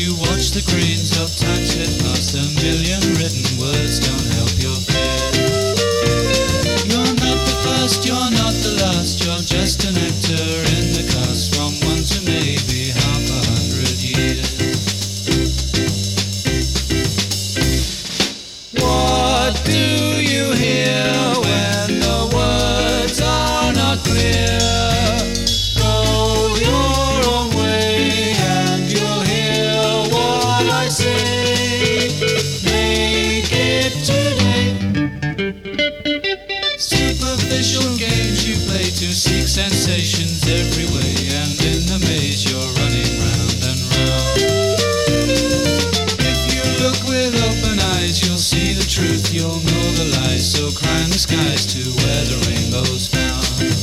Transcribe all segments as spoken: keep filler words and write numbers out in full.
you watch the cranes of time slip past. A million written words don't help your fear. You're not the first, you're not the last, you're just an actor in the cast, from one to maybe half a hundred years. What do you hear when the words are not clear? Go your own way and you'll hear what I say. Make it today. Superficial games you play to seek sensations every way, and in the maze you're running round and round. If you look with open eyes, you'll see the truth, you'll know the lies. So climb the skies to where the rainbow's found.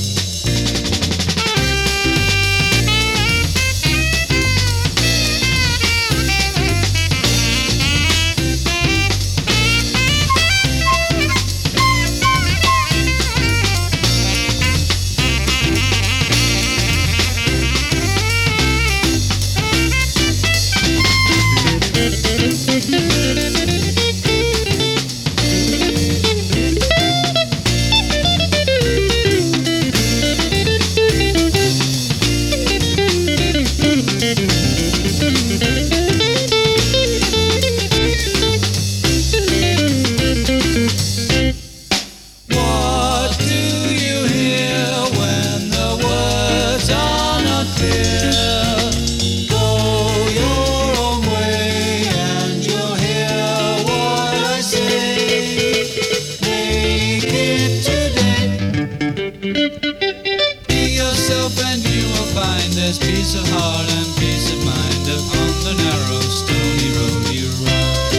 And you will find there's peace of heart and peace of mind upon the narrow stony road you run.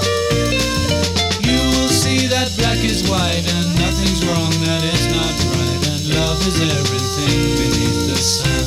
You will see that black is white and nothing's wrong that is not right, and love is everything beneath the sun.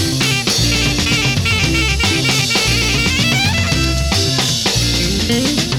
Mm-hmm.